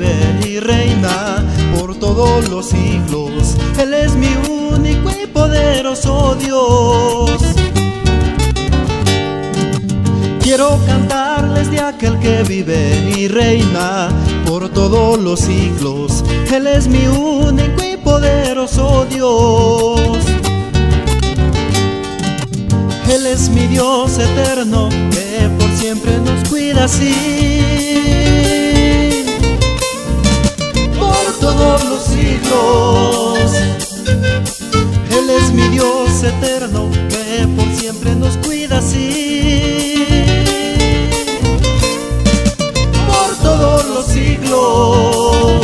vive y reina por todos los siglos. Él es mi único y poderoso Dios. Quiero cantarles de aquel que vive y reina por todos los siglos. Él es mi único y poderoso Dios. Él es mi Dios eterno, que por siempre nos cuida así. Por todos los siglos. Él es mi Dios eterno, que por siempre nos cuida así. Por todos los siglos.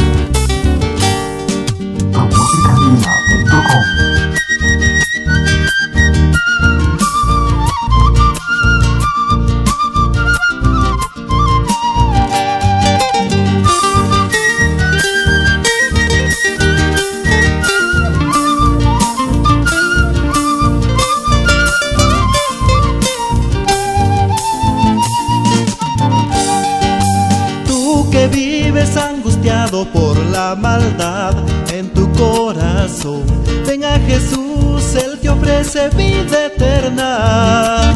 Que vives angustiado por la maldad en tu corazón, ven a Jesús, Él te ofrece vida eterna.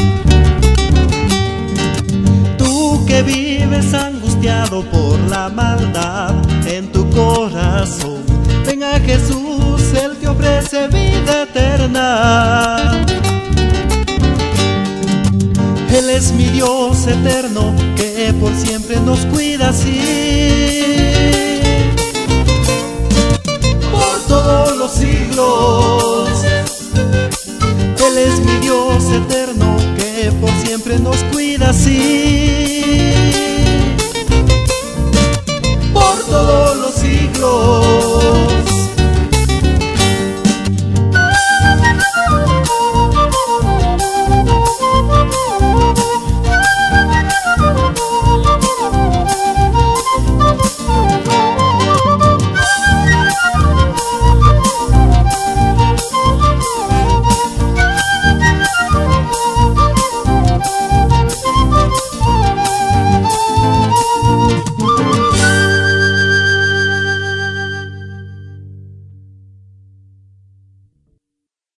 Tú que vives angustiado por la maldad en tu corazón, ven a Jesús, Él te ofrece vida eterna. Él es mi Dios eterno, que por siempre nos cuida así. Por todos los siglos. Él es mi Dios eterno, que por siempre nos cuida así.